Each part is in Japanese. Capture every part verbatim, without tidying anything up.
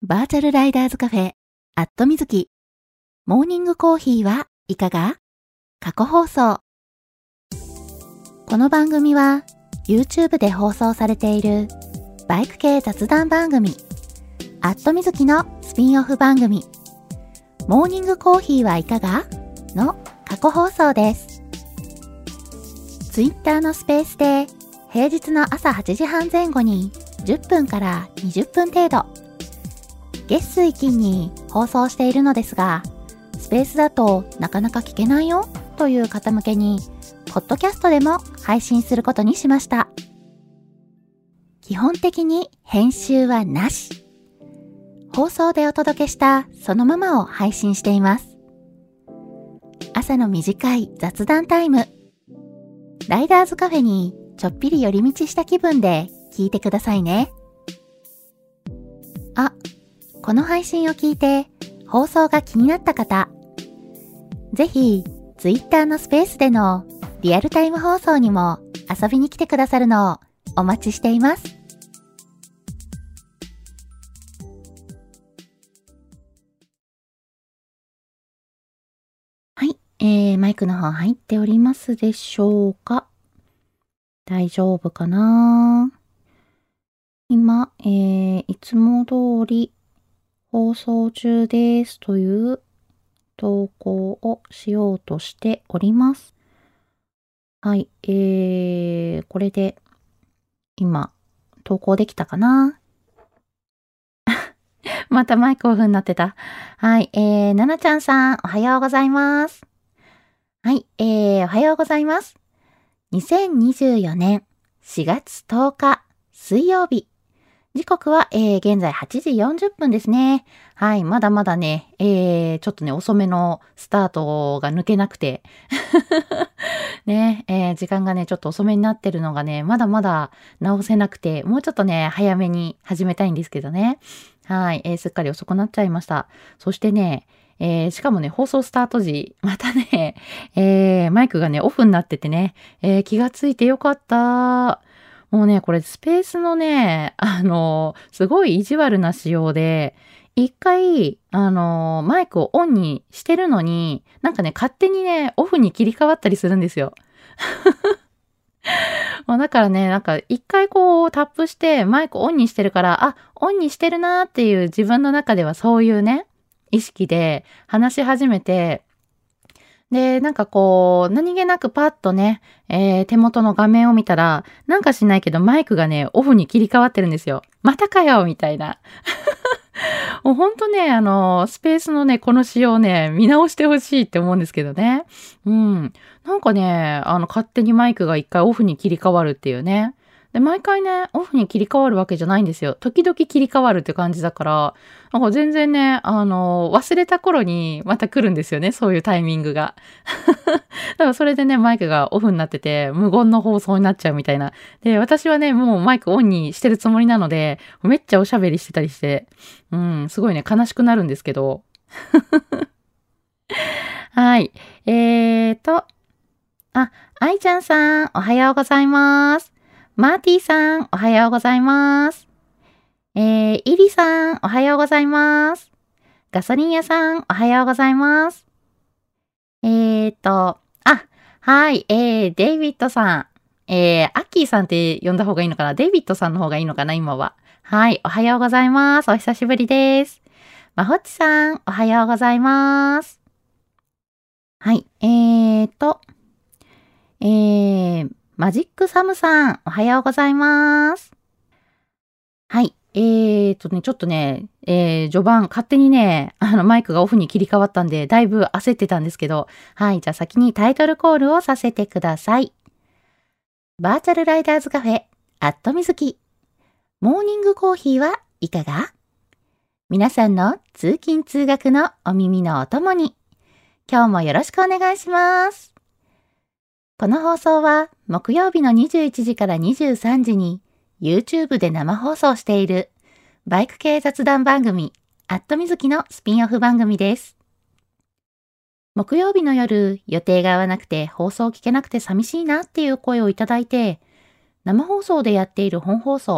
バーチャルライダーズカフェ、アットみずき。モーニングコーヒーはいかが？過去放送。この番組は YouTube で放送されているバイク系雑談番組、アットみずきのスピンオフ番組、モーニングコーヒーはいかが？の過去放送です。Twitter のスペースで平日の朝はちじはん前後にじゅっぷんからにじゅっぷん程度、月水金に放送しているのですが、スペースだとなかなか聞けないよという方向けに、ポッドキャストでも配信することにしました。基本的に編集はなし。放送でお届けしたそのままを配信しています。朝の短い雑談タイム。ライダーズカフェにちょっぴり寄り道した気分で聞いてくださいね。あ、この配信を聞いて放送が気になった方、ぜひ Twitter のスペースでのリアルタイム放送にも遊びに来てくださるのをお待ちしています。はい、えー、マイクの方入っておりますでしょうか？大丈夫かな？今、えー、いつも通り放送中ですという投稿をしようとしております。はい、えー、これで今投稿できたかな？またマイクオフになってた。はい、えー、ななちゃんさんおはようございます。はい、えー、おはようございます。にせんにじゅうよねんしがつとおか水曜日。時刻は、えー、現在はちじよんじゅっぷんですね。はい、まだまだね、えー、ちょっとね、遅めのスタートが抜けなくて。ね、えー、時間がね、ちょっと遅めになってるのがね、まだまだ直せなくて、もうちょっとね、早めに始めたいんですけどね。はい、えー、すっかり遅くなっちゃいました。そしてね、えー、しかもね、放送スタート時、またね、えー、マイクがね、オフになっててね、えー、気がついてよかった。もうね、これスペースのね、あの、すごい意地悪な仕様で、一回、あの、マイクをオンにしてるのに、なんかね、勝手にね、オフに切り替わったりするんですよ。まあだからね、なんか一回こうタップしてマイクオンにしてるから、あ、オンにしてるなーっていう自分の中ではそういうね、意識で話し始めて、で、なんかこう、何気なくパッとね、えー、手元の画面を見たら、なんかしないけどマイクがね、オフに切り替わってるんですよ。またかよみたいな。もうほんとね、あの、スペースのね、この仕様ね、見直してほしいって思うんですけどね。うん。なんかね、あの、勝手にマイクが一回オフに切り替わるっていうね。で、毎回ね、オフに切り替わるわけじゃないんですよ。時々切り替わるって感じだから、なんか全然ね、あの、忘れた頃にまた来るんですよね、そういうタイミングが。だからそれでね、マイクがオフになってて、無言の放送になっちゃうみたいな。で、私はね、もうマイクオンにしてるつもりなので、めっちゃおしゃべりしてたりして、うん、すごいね、悲しくなるんですけど。はい。えーと、あ、愛ちゃんさん、おはようございます。マーティさん、おはようございます。えー、イリさん、おはようございます。ガソリン屋さん、おはようございます。えーと、あ、はい、えー、デイビッドさん。えー、アッキーさんって呼んだ方がいいのかな？デイビッドさんの方がいいのかな今は。はい、おはようございます。お久しぶりです。まほっちさん、おはようございます。はい、えーと、えー、マジックサムさん、おはようございます。はい。えーとね、ちょっとね、えー、序盤、勝手にね、あの、マイクがオフに切り替わったんで、だいぶ焦ってたんですけど、はい。じゃあ先にタイトルコールをさせてください。バーチャルライダーズカフェ、アットみずき。モーニングコーヒーはいかが？皆さんの通勤通学のお耳のお供に、今日もよろしくお願いします。この放送は、木曜日のにじゅういちじからにじゅうさんじに、YouTube で生放送しているバイク系雑談番組アットみずきのスピンオフ番組です。木曜日の夜予定が合わなくて放送聞けなくて寂しいなっていう声をいただいて、生放送でやっている本放送、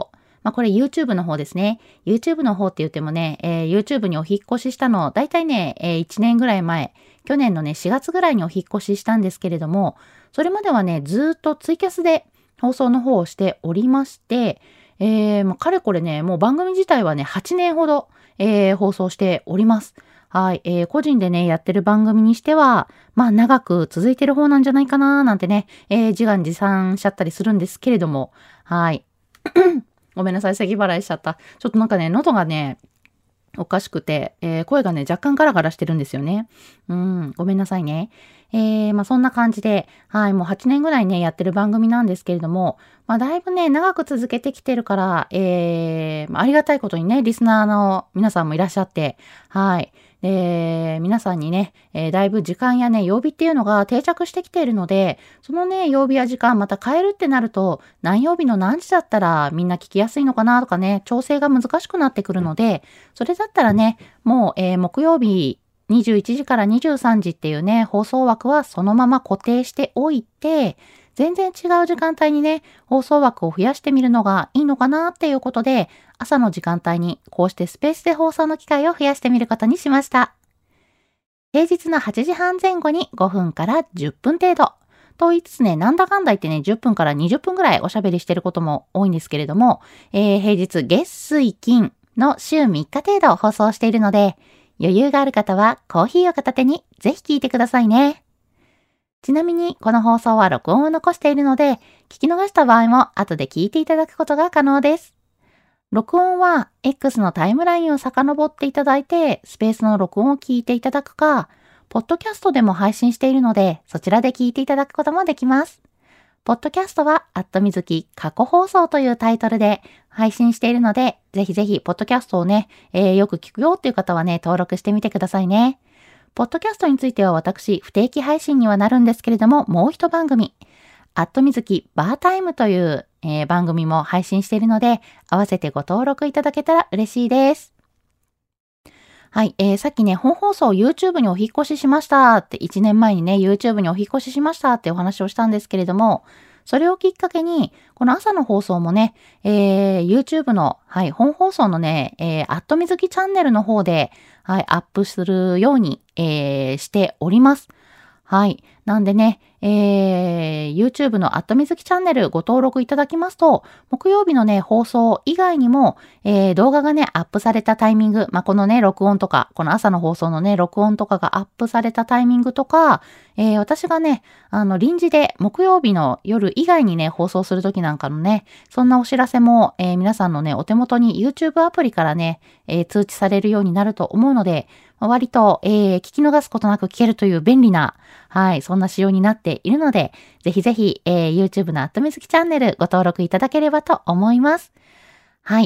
まあ、これ YouTube の方ですね。YouTube の方って言ってもね、えー、YouTube にお引っ越ししたの、だいたいね、えー、いちねんぐらい前、去年のね、しがつぐらいにお引っ越ししたんですけれども、それまではね、ずーっとツイキャスで放送の方をしておりまして、えー、まあ、かれこれね、もう番組自体はね、はちねんほど、えー、放送しております。はい。えー、個人でね、やってる番組にしては、まあ、長く続いてる方なんじゃないかな、なんてね、えー、自画自賛しちゃったりするんですけれども、はい。ごめんなさい、咳払いしちゃった。ちょっとなんかね、喉がね、おかしくて、えー、声がね、若干ガラガラしてるんですよね。うん、ごめんなさいね。えー、まあそんな感じで、はい、もうはちねんぐらいね、やってる番組なんですけれども、まあだいぶね、長く続けてきてるから、えー、まあ、ありがたいことにね、リスナーの皆さんもいらっしゃって、はい。で、皆さんにね、えー、だいぶ時間やね、曜日っていうのが定着してきているので、そのね、曜日や時間また変えるってなると、何曜日の何時だったらみんな聞きやすいのかなとかね、調整が難しくなってくるので、それだったらね、もう、えー、木曜日にじゅういちじからにじゅうさんじっていうね、放送枠はそのまま固定しておいて、全然違う時間帯にね、放送枠を増やしてみるのがいいのかなっていうことで、朝の時間帯にこうしてスペースで放送の機会を増やしてみることにしました。平日のはちじはん前後にごふんからじゅっぷん程度。と言いつつね、なんだかんだ言ってね、じゅっぷんからにじゅっぷんぐらいおしゃべりしてることも多いんですけれども、えー、平日月水金の週みっか程度放送しているので、余裕がある方はコーヒーを片手にぜひ聞いてくださいね。ちなみにこの放送は録音を残しているので、聞き逃した場合も後で聞いていただくことが可能です。録音は X のタイムラインを遡っていただいて、スペースの録音を聞いていただくか、ポッドキャストでも配信しているので、そちらで聞いていただくこともできます。ポッドキャストは、アットみずき過去放送というタイトルで配信しているので、ぜひぜひ、ポッドキャストをね、えー、よく聞くよっていう方はね、登録してみてくださいね。ポッドキャストについては私、不定期配信にはなるんですけれども、もう一番組、アットみずきバータイムという、えー、番組も配信しているので、合わせてご登録いただけたら嬉しいです。はい、えー、さっきね、本放送 YouTube にお引っ越ししましたって、いちねんまえにね、YouTube にお引っ越ししましたってお話をしたんですけれども、それをきっかけに、この朝の放送もね、えー、YouTube の、はい、本放送のね、えー、アットみずきチャンネルの方で、はい、アップするように、えー、しております。はい。なんでね、えー、YouTube のアットみずきチャンネルご登録いただきますと、木曜日のね、放送以外にも、えー、動画がね、アップされたタイミング、まあ、このね、録音とか、この朝の放送のね、録音とかがアップされたタイミングとか、えー、私がね、あの、臨時で木曜日の夜以外にね、放送するときなんかのね、そんなお知らせも、えー、皆さんのね、お手元に YouTube アプリからね、えー、通知されるようになると思うので、割と、えー、聞き逃すことなく聞けるという便利な、はい、そんな仕様になっているので、ぜひぜひ、えー、YouTube のアットみずきチャンネルご登録いただければと思います。はい。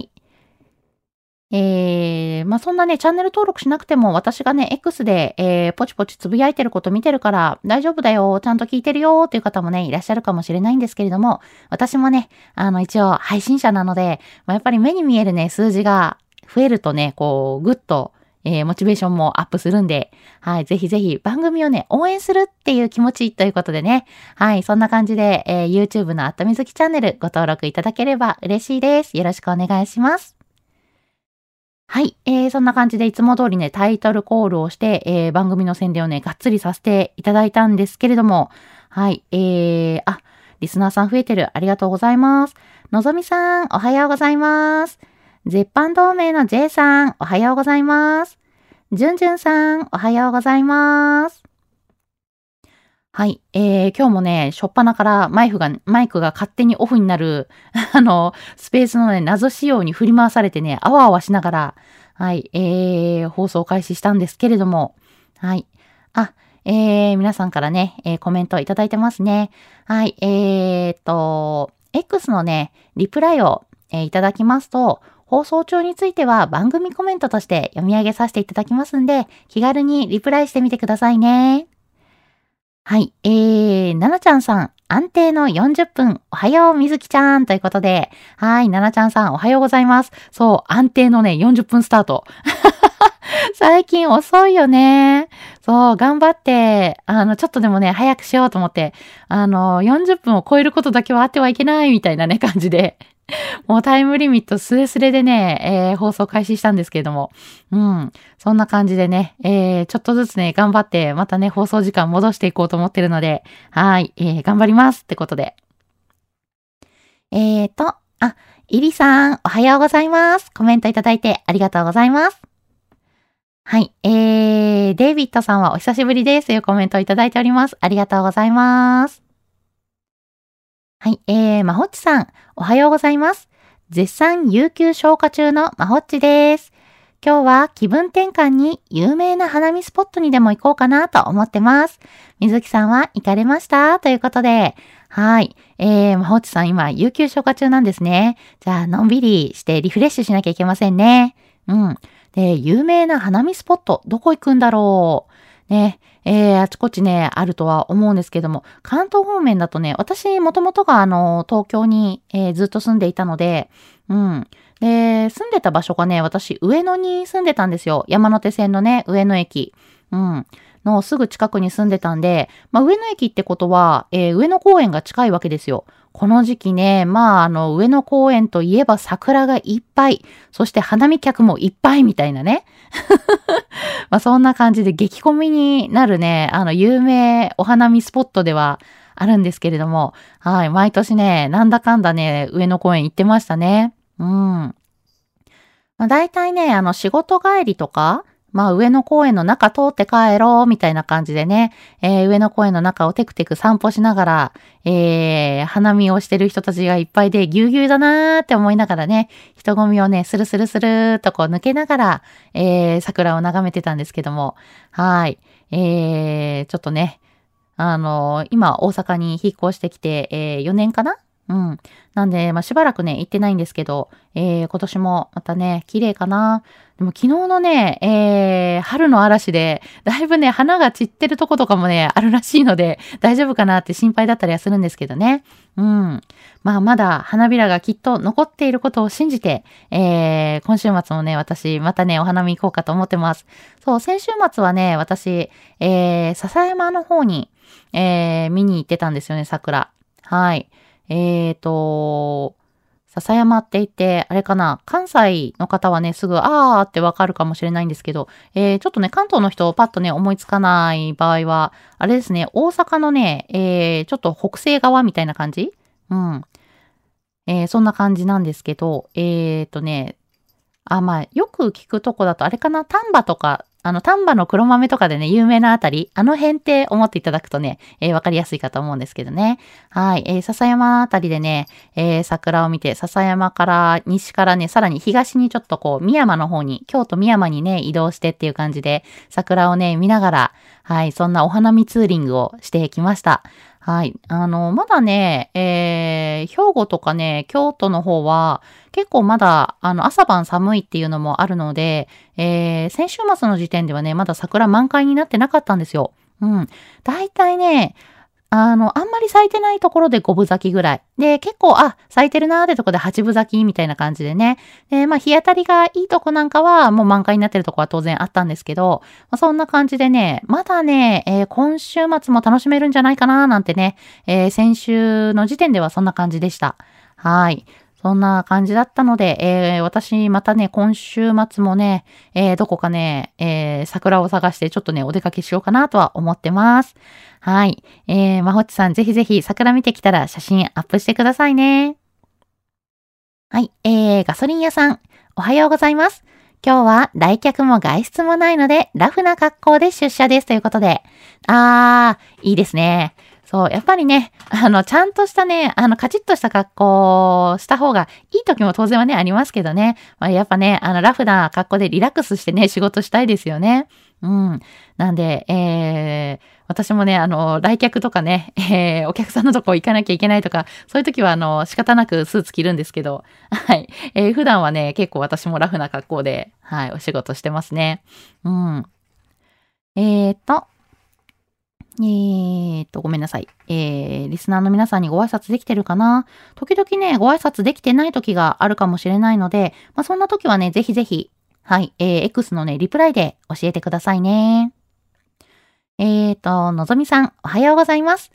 えー、まあ、そんなね、チャンネル登録しなくても、私がね、X で、えー、ポチポチつぶやいてること見てるから、大丈夫だよ、ちゃんと聞いてるよ、っていう方もね、いらっしゃるかもしれないんですけれども、私もね、あの、一応、配信者なので、まあ、やっぱり目に見えるね、数字が増えるとね、こう、ぐっと、えー、モチベーションもアップするんで、はい、ぜひぜひ番組をね、応援するっていう気持ちということでね、はい、そんな感じで、えー、YouTube のアットみずきチャンネルご登録いただければ嬉しいです。よろしくお願いします。はい、えー、そんな感じでいつも通りね、タイトルコールをして、えー、番組の宣伝をね、がっつりさせていただいたんですけれども、はい、えー、あ、リスナーさん増えてる。ありがとうございます。のぞみさん、おはようございます。絶版同盟の J さん、おはようございます。じゅんじゅんさん、おはようございます。はい、えー、今日もね、しょっぱなからマイクが、マイクが勝手にオフになる、あの、スペースのね、謎仕様に振り回されてね、あわあわしながら、はい、えー、放送開始したんですけれども、はい。あ、えー、皆さんからね、えー、コメントいただいてますね。はい、えーと、X のね、リプライを、えー、いただきますと、放送中については番組コメントとして読み上げさせていただきますんで、気軽にリプライしてみてくださいね。はい。えー、ななちゃんさん、安定のよんじゅっぷん、おはよう、みずきちゃんということで、はい、ななちゃんさん、おはようございます。そう、安定のね、よんじゅっぷんスタート。最近遅いよね。そう、頑張って、あの、ちょっとでもね、早くしようと思って、あの、よんじゅっぷんを超えることだけはあってはいけないみたいなね、感じで。 もうタイムリミットスレスレでね、えー、放送開始したんですけれども、うん、そんな感じでね、えー、ちょっとずつね、頑張って、またね、放送時間戻していこうと思ってるので、はい、えー、頑張りますってことで。えーと、あ、イリさん、おはようございます。コメントいただいてありがとうございます。はい、えー、デイビッドさんはお久しぶりですというコメントをいただいております。ありがとうございます。はい、えー、まほっちさん、おはようございます。絶賛有給消化中のまほっちです。今日は気分転換に有名な花見スポットにでも行こうかなと思ってます。水木さんは行かれましたということで、はい。えー、まほっちさん今、有給消化中なんですね。じゃあ、のんびりしてリフレッシュしなきゃいけませんね。うん。で、有名な花見スポット、どこ行くんだろう。ね。えー、あちこちね、あるとは思うんですけども、関東方面だとね、私、もともとが、あの、東京に、えーずっと住んでいたので、うん。で、住んでた場所がね、私、上野に住んでたんですよ。山手線のね、上野駅。うん。のすぐ近くに住んでたんで、まあ、上野駅ってことは、えー上野公園が近いわけですよ。この時期ね、まあ、あの、上野公園といえば桜がいっぱい、そして花見客もいっぱいみたいなね。まあ、そんな感じで激混みになるね、あの、有名お花見スポットではあるんですけれども、はい、毎年ね、なんだかんだね、上野公園行ってましたね。うん。まあ、大体ね、あの、仕事帰りとか、まあ、上野公園の中通って帰ろう、みたいな感じでね、えー上野公園の中をテクテク散歩しながら、えー花見をしてる人たちがいっぱいで、ぎゅうぎゅうだなーって思いながらね、人混みをね、スルスルスルーっとこう抜けながら、えー桜を眺めてたんですけども、はい。えーちょっとね、あの、今、大阪に引っ越してきて、えーよねんかな。うん。なんで、まあ、しばらくね、行ってないんですけど、えー今年もまたね、綺麗かな。でも昨日のね、えー春の嵐で、だいぶね、花が散ってるとことかもね、あるらしいので、大丈夫かなって心配だったりはするんですけどね。うん。まあ、まだ花びらがきっと残っていることを信じて、えー今週末もね、私、またね、お花見行こうかと思ってます。そう、先週末はね、私、えー笹山の方に、えー見に行ってたんですよね、桜。はい。えーと、笹山って言って、あれかな、関西の方はね、すぐ、あーってわかるかもしれないんですけど、えー、ちょっとね、関東の人、パッとね、思いつかない場合は、あれですね、大阪のね、えー、ちょっと北西側みたいな感じ。うん。えー、そんな感じなんですけど、えーとね、あ、まあ、よく聞くとこだと、あれかな、丹波とか、あの、丹波の黒豆とかでね、有名なあたり、あの辺って思っていただくとね、えーわかりやすいかと思うんですけどね。はい。えー笹山あたりでね、えー桜を見て、笹山から西からね、さらに東にちょっとこう、宮山の方に、京都宮山にね、移動してっていう感じで、桜をね、見ながら、はい、そんなお花見ツーリングをしてきました。はい。あの、まだね、えー兵庫とかね、京都の方は、結構まだ、あの、朝晩寒いっていうのもあるので、えー先週末の時点ではね、まだ桜満開になってなかったんですよ。うん。だいたいね、あの、あんまり咲いてないところで五分咲きぐらい。で、結構、あ、咲いてるなーってとこで八分咲きみたいな感じでね。で、まあ、日当たりがいいとこなんかは、もう満開になってるとこは当然あったんですけど、まあ、そんな感じでね、まだね、えー今週末も楽しめるんじゃないかなーなんてね、えー先週の時点ではそんな感じでした。はい。そんな感じだったので、えー私またね、今週末もね、えーどこかね、えー桜を探してちょっとね、お出かけしようかなとは思ってます。はい。えー、まほっちさん、ぜひぜひ桜見てきたら写真アップしてくださいね。はい。えー、ガソリン屋さん、おはようございます。今日は来客も外出もないので、ラフな格好で出社ですということで。あー、いいですね。そう、やっぱりね、あの、ちゃんとしたね、あの、カチッとした格好をした方がいい時も当然はね、ありますけどね。まあ、やっぱね、あの、ラフな格好でリラックスしてね、仕事したいですよね。うん。なんで、えー、私もね、あの、来客とかね、えー、お客さんのとこ行かなきゃいけないとか、そういう時は、あの、仕方なくスーツ着るんですけど、はい。えー、普段はね、結構私もラフな格好で、はい、お仕事してますね。うん。えーと、えーと、ごめんなさい。えー、リスナーの皆さんにご挨拶できてるかな？時々ね、ご挨拶できてない時があるかもしれないので、まあ、そんな時はね、ぜひぜひ、はい、えー、X のね、リプライで教えてくださいね。えーと、のぞみさん、おはようございます。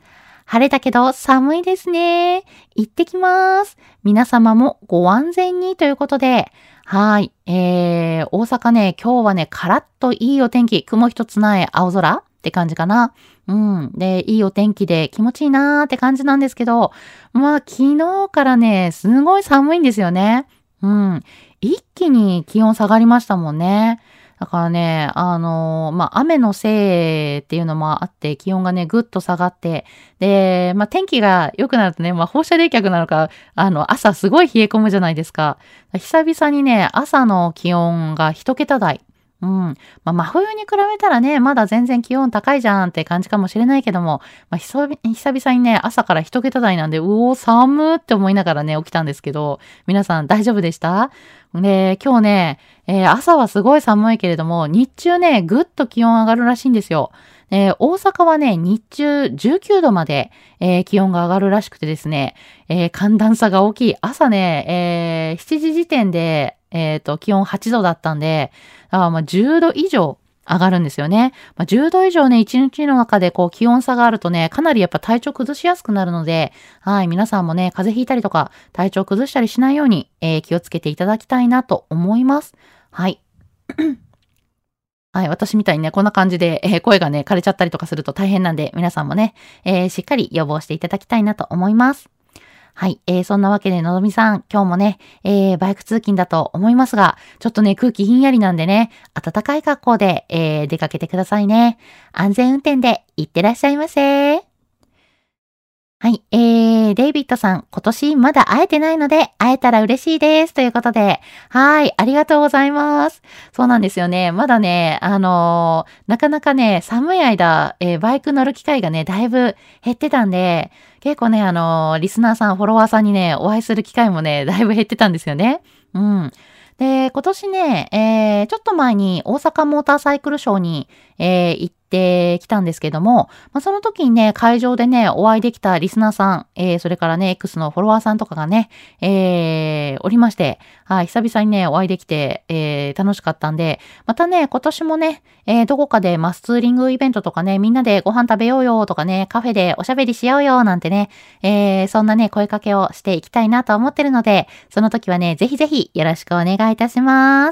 晴れたけど寒いですね。行ってきます。皆様もご安全にということで、はい。えー、大阪ね、今日はね、カラッといいお天気、雲一つない青空って感じかな。うん。で、いいお天気で気持ちいいなーって感じなんですけど、まあ、昨日からね、すごい寒いんですよね。うん。一気に気温下がりましたもんね。だからね、あのーまあ、雨のせいっていうのもあって、気温がね、ぐっと下がって、で、まあ、天気が良くなるとね、まあ、放射冷却なのか、あの、朝すごい冷え込むじゃないですか。久々にね、朝の気温が一桁台。うん。まあ、真冬に比べたらね、まだ全然気温高いじゃんって感じかもしれないけども、まあ、久々久々にね、朝から一桁台なんで、うおー、寒ーって思いながらね、起きたんですけど、皆さん大丈夫でした？で、今日ね、えー朝はすごい寒いけれども、日中ね、ぐっと気温上がるらしいんですよ。えー大阪はね、日中じゅうきゅうどまで、えー気温が上がるらしくてですね、えー寒暖差が大きい。朝ね、えーしちじ時点で、えっと、気温はちどだったんで、あーまあじゅうど以上上がるんですよね。まあ、じゅうど以上ね、いちにちの中でこう気温差があるとね、かなりやっぱ体調崩しやすくなるので、はい、皆さんもね、風邪ひいたりとか、体調崩したりしないように、えー気をつけていただきたいなと思います。はい。はい、私みたいにね、こんな感じで、えー声がね、枯れちゃったりとかすると大変なんで、皆さんもね、えーしっかり予防していただきたいなと思います。はい。えー、そんなわけで、のぞみさん、今日もね、えー、バイク通勤だと思いますが、ちょっとね、空気ひんやりなんでね、暖かい格好で、えー、出かけてくださいね。安全運転で行ってらっしゃいませ。はい。えー、デイビッドさん、今年まだ会えてないので、会えたら嬉しいです。ということで、はい。ありがとうございます。そうなんですよね。まだね、あのーなかなかね、寒い間、えーバイク乗る機会がね、だいぶ減ってたんで、結構ね、あのーリスナーさん、フォロワーさんにね、お会いする機会もね、だいぶ減ってたんですよね。うん。で、今年ね、えー、ちょっと前に大阪モーターサイクルショーに、えー行ってきたんですけども、まあ、その時にね、会場でね、お会いできたリスナーさん、えー、それからね、X のフォロワーさんとかがね、えー、おりまして、はい、久々にね、お会いできて、えー、楽しかったんで、またね、今年もね、えー、どこかでマスツーリングイベントとかね、みんなでご飯食べようよとかね、カフェでおしゃべりしようよなんてね、えー、そんなね、声かけをしていきたいなと思ってるので、その時はね、ぜひぜひよろしくお願いいたします。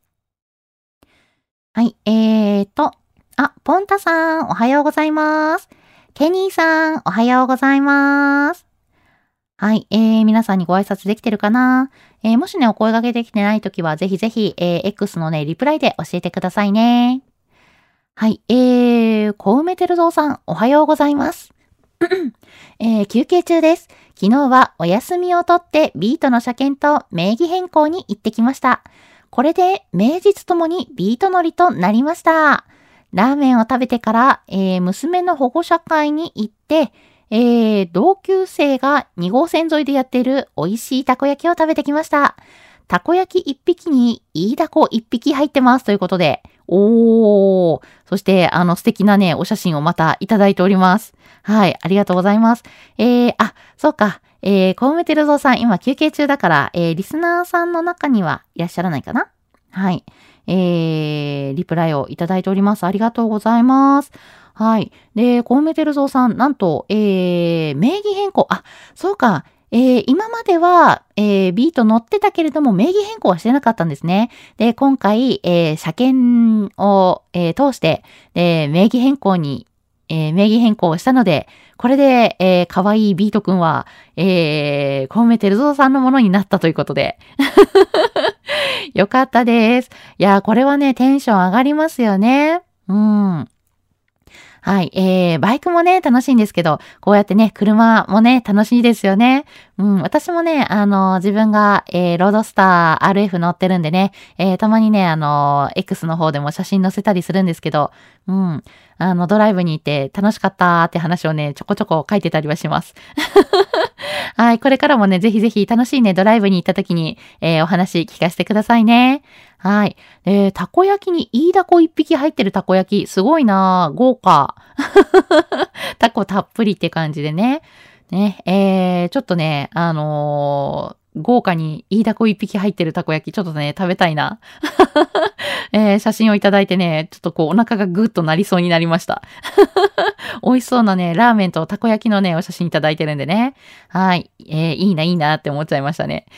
はい、えーと、あ、ポンタさん、おはようございます。ケニーさん、おはようございます。はい、えー、皆さんにご挨拶できてるかな？えー、もしね、お声掛けできてないときは、ぜひぜひ、えー、X のね、リプライで教えてくださいね。はい、えー、小梅てるぞうさん、おはようございます。えー、休憩中です。昨日はお休みをとってビートの車検と名義変更に行ってきました。これで名実ともにビート乗りとなりました。ラーメンを食べてから、えー娘の保護者会に行って、えー同級生がに号線沿いでやっている美味しいたこ焼きを食べてきました。たこ焼きいっぴきにイイダコいっぴき入ってますということで、おー、そしてあの素敵なね、お写真をまたいただいております。はい、ありがとうございます。えー、あ、そうか。えー、コウメテルゾウさん、今休憩中だから、えー、リスナーさんの中にはいらっしゃらないかな？はい。えー、リプライをいただいております。ありがとうございます。はい。で、コウメテルゾウさん、なんと、えー、名義変更。あ、そうか。えー、今までは、えー、ビート乗ってたけれども、名義変更はしてなかったんですね。で、今回、えー、車検を、えー、通して、で、名義変更に、えー、名義変更をしたので、これで、えー、かわいいビートくんは、えー、コウメテルゾウさんのものになったということで。よかったです。いやー、これはね、テンション上がりますよね。うん。はい。えー、バイクもね、楽しいんですけど、こうやってね、車もね、楽しいですよね。うん、私もね、あの、自分が、えー、ロードスター アールエフ 乗ってるんでね、えー、たまにね、あの、X の方でも写真載せたりするんですけど、うん、あの、ドライブに行って楽しかったって話をね、ちょこちょこ書いてたりはします。はい、これからもね、ぜひぜひ楽しいね、ドライブに行った時に、えー、お話聞かせてくださいね。はい。えー、たこ焼きにイイダコ一匹入ってるたこ焼き、すごいなぁ、豪華。タコたっぷりって感じでね。ね、えー、ちょっとね、あのー豪華にイイダコ一匹入ってるたこ焼き、ちょっとね、食べたいな。 えー写真をいただいてね、ちょっとこうお腹がぐっとなりそうになりました。美味しそうなね、ラーメンとたこ焼きのね、お写真いただいてるんでね。はい。えーいいな、いいなって思っちゃいましたね。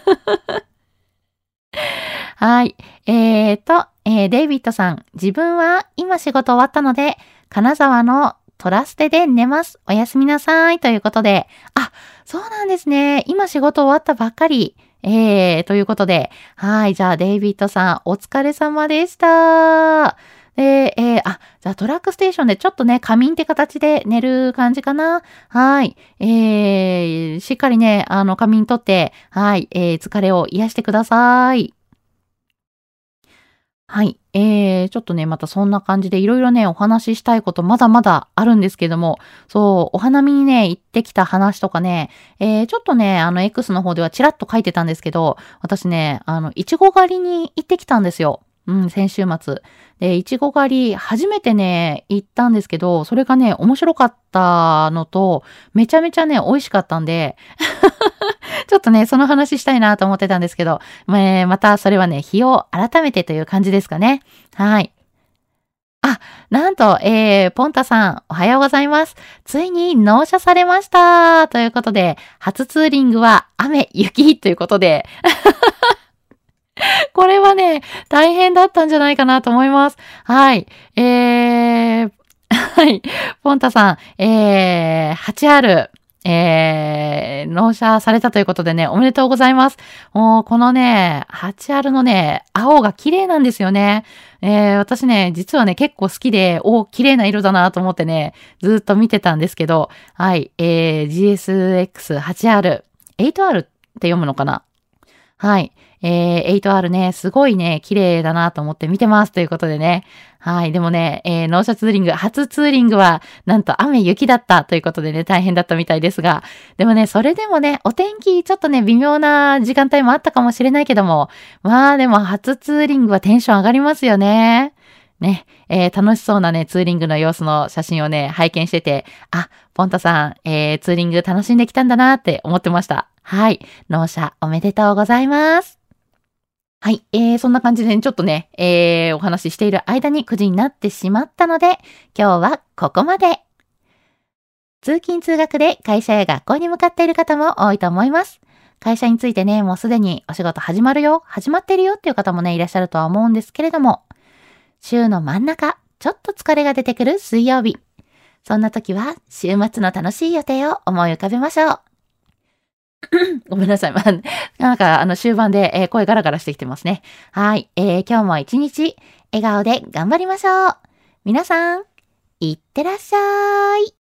はい。えーと、えーデイビッドさん。自分は今仕事終わったので、金沢のトラステで寝ます。おやすみなさい。ということで。あ、そうなんですね。今仕事終わったばっかり。えー、ということで。はい。じゃあ、デイビッドさん、お疲れ様でした。で、えー、あ、じゃあトラックステーションでちょっとね、仮眠って形で寝る感じかな。はい。えー、しっかりね、あの、仮眠とって、はい、えー、疲れを癒してください。はい。えー、ちょっとね、またそんな感じでいろいろね、お話ししたいことまだまだあるんですけども、そう、お花見にね、行ってきた話とかね、えー、ちょっとね、あの、X の方ではちらっと書いてたんですけど、私ね、あの、いちご狩りに行ってきたんですよ。うん、先週末。で、いちご狩り、初めてね、行ったんですけど、それがね、面白かったのと、めちゃめちゃね、美味しかったんで、ちょっとね、その話したいなと思ってたんですけど、えーまたそれはね、日を改めてという感じですかね。はい。あ、なんと、えー、ポンタさん、おはようございます。ついに納車されました。ということで、初ツーリングは雨、雪ということで、これはね、大変だったんじゃないかなと思います。はい。えー、はい。ポンタさん、えー、はちアール、えー、納車されたということでね、おめでとうございます。もう、このね、はちアールのね、青が綺麗なんですよね。えー、私ね、実はね、結構好きで、お、綺麗な色だなと思ってね、ずっと見てたんですけど、はい、えー、ジーエスエックスはちアール、エイトアール って読むのかな。はい。えー、エイトアール ね、すごいね、綺麗だなと思って見てますということでね。はい。でもね、えー、納車ツーリング、初ツーリングは、なんと雨雪だったということでね、大変だったみたいですが。でもね、それでもね、お天気、ちょっとね、微妙な時間帯もあったかもしれないけども、まあでも初ツーリングはテンション上がりますよね。ね、えー、楽しそうなね、ツーリングの様子の写真をね、拝見してて、あ、ポンタさん、えー、ツーリング楽しんできたんだなって思ってました。はい。納車おめでとうございます。はい。えー、そんな感じで、ね、ちょっとね、えー、お話ししている間にくじになってしまったので、今日はここまで。通勤通学で会社や学校に向かっている方も多いと思います。会社についてね、もうすでにお仕事始まるよ、始まってるよっていう方もね、いらっしゃるとは思うんですけれども、週の真ん中、ちょっと疲れが出てくる水曜日。そんな時は、週末の楽しい予定を思い浮かべましょう。ごめんなさい。まあ、なんか、あの、終盤で、えー声ガラガラしてきてますね。はい。えー今日も一日、笑顔で頑張りましょう。皆さん、いってらっしゃい。